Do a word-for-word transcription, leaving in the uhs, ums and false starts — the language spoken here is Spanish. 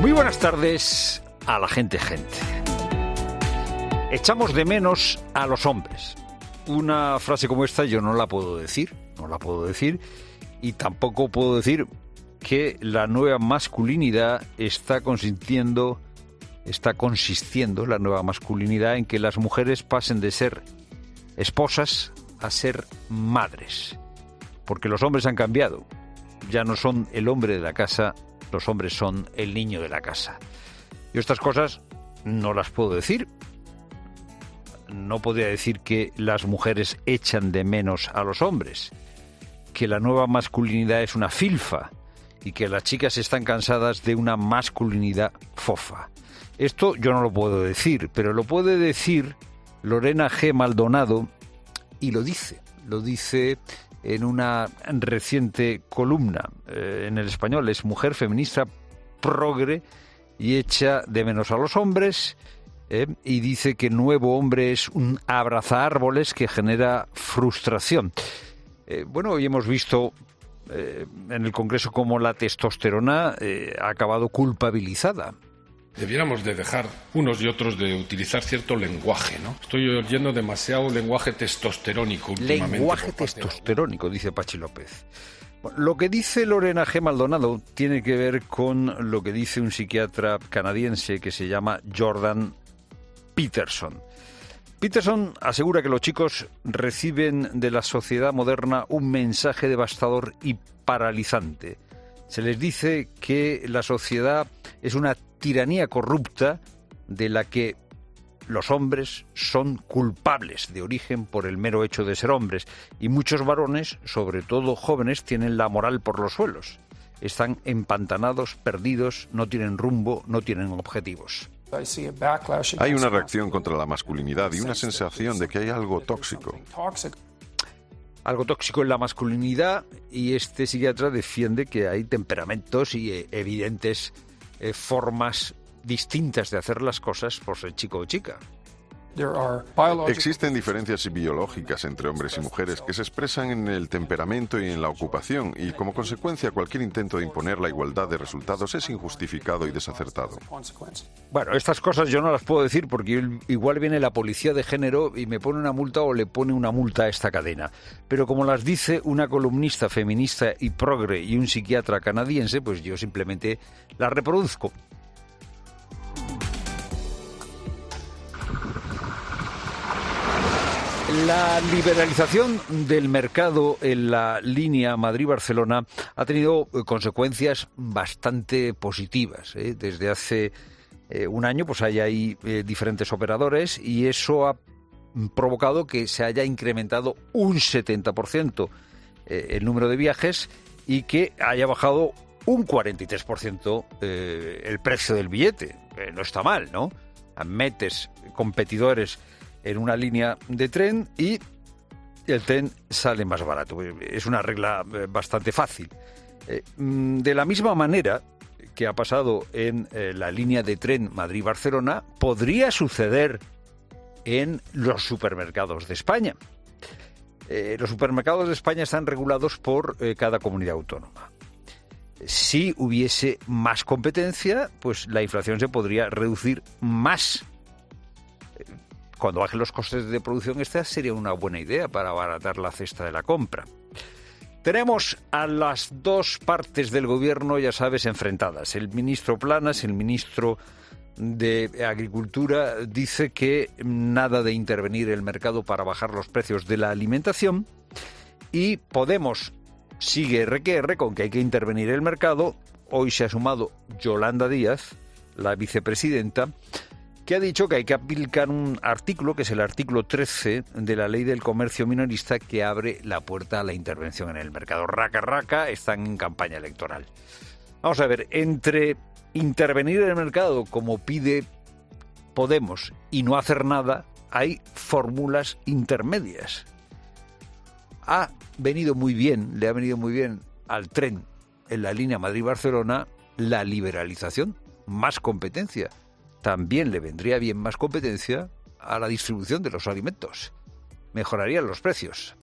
Muy buenas tardes a la gente gente. Echamos de menos a los hombres. Una frase como esta yo no la puedo decir, no la puedo decir, y tampoco puedo decir que la nueva masculinidad está consintiendo, está consistiendo, la nueva masculinidad, en que las mujeres pasen de ser esposas a ser madres. Porque los hombres han cambiado. Ya no son el hombre de la casa, los hombres son el niño de la casa. Yo estas cosas no las puedo decir. No podría decir que las mujeres echan de menos a los hombres, que la nueva masculinidad es una filfa y que las chicas están cansadas de una masculinidad fofa. Esto yo no lo puedo decir, pero lo puede decir Lorena G. Maldonado, y lo dice, lo dice en una reciente columna eh, en El Español. Es mujer feminista progre y echa de menos a los hombres, eh, y dice que nuevo hombre es un abrazaárboles que genera frustración. Eh, bueno, hoy hemos visto eh, en el Congreso cómo la testosterona eh, ha acabado culpabilizada. Debiéramos de dejar unos y otros de utilizar cierto lenguaje, ¿no? Estoy oyendo demasiado lenguaje testosterónico últimamente. Lenguaje testosterónico, dice Pachi López. Bueno, lo que dice Lorena G. Maldonado tiene que ver con lo que dice un psiquiatra canadiense que se llama Jordan Peterson. Peterson asegura que los chicos reciben de la sociedad moderna un mensaje devastador y paralizante. Se les dice que la sociedad es una tiranía corrupta de la que los hombres son culpables de origen por el mero hecho de ser hombres, y muchos varones, sobre todo jóvenes, tienen la moral por los suelos. Están empantanados, perdidos, no tienen rumbo, no tienen objetivos. Hay una reacción contra la masculinidad y una sensación de que hay algo tóxico. Algo tóxico en la masculinidad, y este psiquiatra defiende que hay temperamentos y eh, evidentes eh, formas distintas de hacer las cosas por ser chico o chica. Existen diferencias biológicas entre hombres y mujeres que se expresan en el temperamento y en la ocupación, y como consecuencia cualquier intento de imponer la igualdad de resultados es injustificado y desacertado. Bueno, estas cosas yo no las puedo decir porque igual viene la policía de género y me pone una multa o le pone una multa a esta cadena. Pero como las dice una columnista feminista y progre y un psiquiatra canadiense, pues yo simplemente las reproduzco. La liberalización del mercado en la línea Madrid-Barcelona ha tenido consecuencias bastante positivas, ¿eh? Desde hace eh, un año pues hay ahí eh, diferentes operadores, y eso ha provocado que se haya incrementado un setenta por ciento eh, el número de viajes, y que haya bajado un cuarenta y tres por ciento eh, el precio del billete. Eh, no está mal, ¿no? Metes competidores en una línea de tren y el tren sale más barato. Es una regla bastante fácil. De la misma manera que ha pasado en la línea de tren Madrid-Barcelona, podría suceder en los supermercados de España. Los supermercados de España están regulados por cada comunidad autónoma. Si hubiese más competencia, pues la inflación se podría reducir más. Cuando bajen los costes de producción, esta sería una buena idea para abaratar la cesta de la compra. Tenemos a las dos partes del gobierno, ya sabes, enfrentadas. El ministro Planas, el ministro de Agricultura, dice que nada de intervenir el mercado para bajar los precios de la alimentación, y Podemos sigue erre que erre con que hay que intervenir el mercado. Hoy se ha sumado Yolanda Díaz, la vicepresidenta, que ha dicho que hay que aplicar un artículo, que es el artículo trece de la Ley del Comercio Minorista, que abre la puerta a la intervención en el mercado. Raca, raca, están en campaña electoral. Vamos a ver, entre intervenir en el mercado, como pide Podemos, y no hacer nada, hay fórmulas intermedias. Ha venido muy bien, le ha venido muy bien al tren en la línea Madrid-Barcelona la liberalización, más competencia. También le vendría bien más competencia a la distribución de los alimentos. Mejorarían los precios.